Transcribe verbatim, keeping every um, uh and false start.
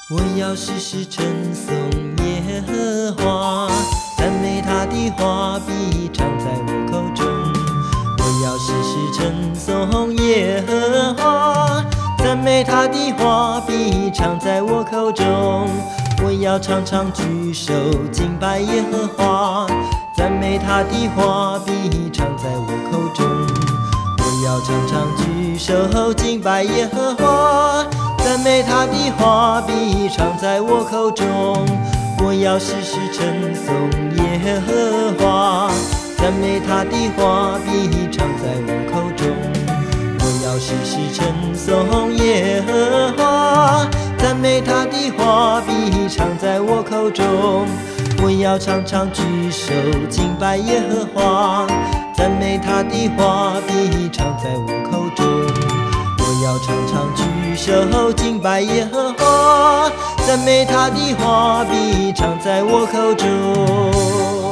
我要时时称颂耶和华，赞美他的话必常在我口中。我要时时称颂耶和华，赞美他的话必常在我口中。我要常常举手敬拜耶和华，赞美他的话必常在我口中。我要常常举手敬拜耶和华，赞美他的话必常在我口中。我要时时称颂耶和华，赞美他的话必常在我口中。我要时时称颂耶和华，赞美他的话必常在我口中。我要常常举手敬拜耶和华，赞美他的话必常在我口中。我要常常举手敬拜耶和华，赞美他的话必常在我口中。